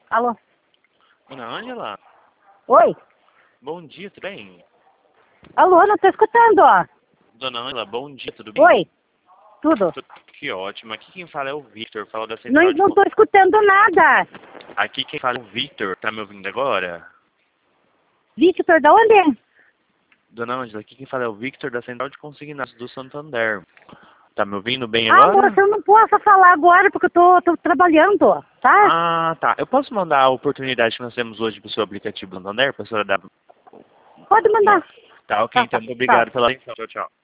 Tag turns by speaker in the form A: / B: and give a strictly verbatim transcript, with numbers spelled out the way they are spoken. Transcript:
A: Alô?
B: Dona Ângela?
A: Oi?
B: Bom dia, tudo bem?
A: Alô, não tô escutando, ó.
B: Dona Ângela, bom dia, tudo bem?
A: Oi? Tudo?
B: Tu- Que ótimo. Aqui quem fala é o Victor, fala da
A: Não,
B: Central de...
A: não
B: Con-
A: tô escutando nada.
B: Aqui quem fala é o Victor, tá me ouvindo agora?
A: Victor, da onde?
B: Dona Ângela, aqui quem fala é o Victor da Central de Consignados do Santander. Tá me ouvindo bem
A: Ah,
B: agora?
A: moça, eu não posso falar agora porque eu tô, tô trabalhando, tá?
B: Ah, tá. Eu posso mandar a oportunidade que nós temos hoje pro seu aplicativo do Santander, pra senhora dar...
A: Pode mandar.
B: Tá, ok,
A: Tá,
B: então
A: tá,
B: muito
A: tá.
B: obrigado pela atenção. Tchau, tchau.